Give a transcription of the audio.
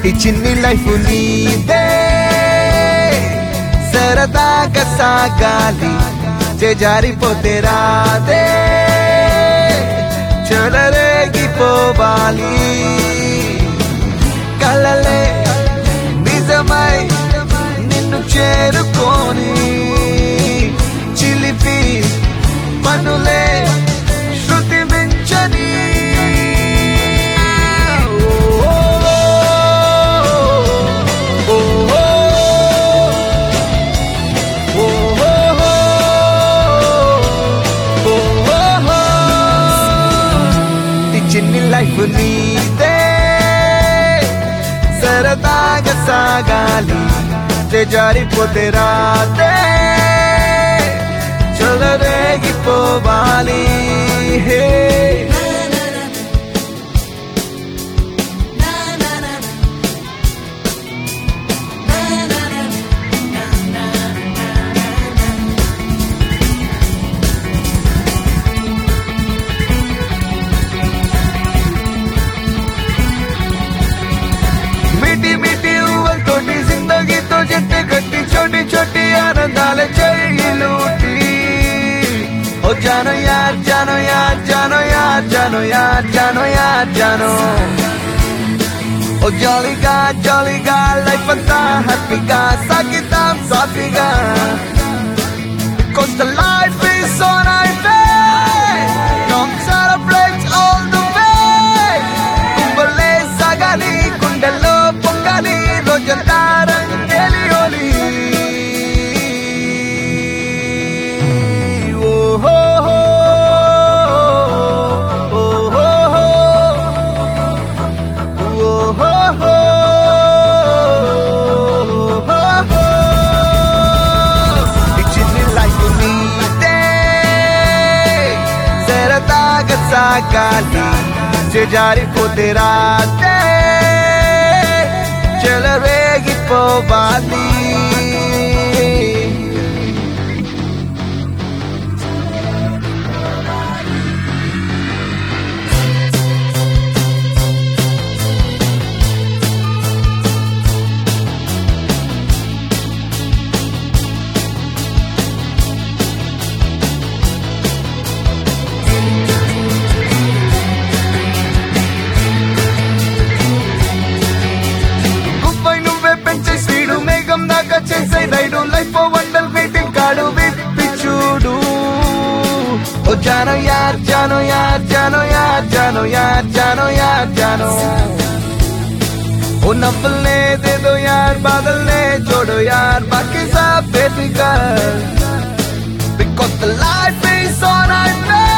ఈ చిన్ని లైఫ్ నీదే సరదాగా సాగాలి చేజారిపోతే రాదే చెలరేగిపోవాలి కలలే నిజమై నిన్ను చేరుకొని చిలిపి పనులే శృతి మించని చిన్ని లైఫ్ నీదే సరదాగా సాగాలి చేజారిపోతే రాదే చెలరేగిపోవాలి హే छोटी छोटी आनंदाल चाहिए लूटी ओ जानो यार जानो यार जानो यार जानो यार जानो यार जानो ओ jolly guy life anta happy ga sakitam safi ga because the life is so nice don't celebrate all the way kumbale sagali kundalo pongali rojantaran elioli సాగాలి చేజారిపోతే రాదే చెలరేగిపోవాలి చేసే రైడు లైఫ్ వండల్ మీటింగ్ కాడు విప్పి చూడు ఓ జానో యార్ జానో యార్ జానో యార్ జానో యార్ జానో యార్ జానో ఓ నవ్వుల్నే దేదో యార్ బాదల్నే జోడో యార్ బాకీ సబ్ baby girl because the life is on our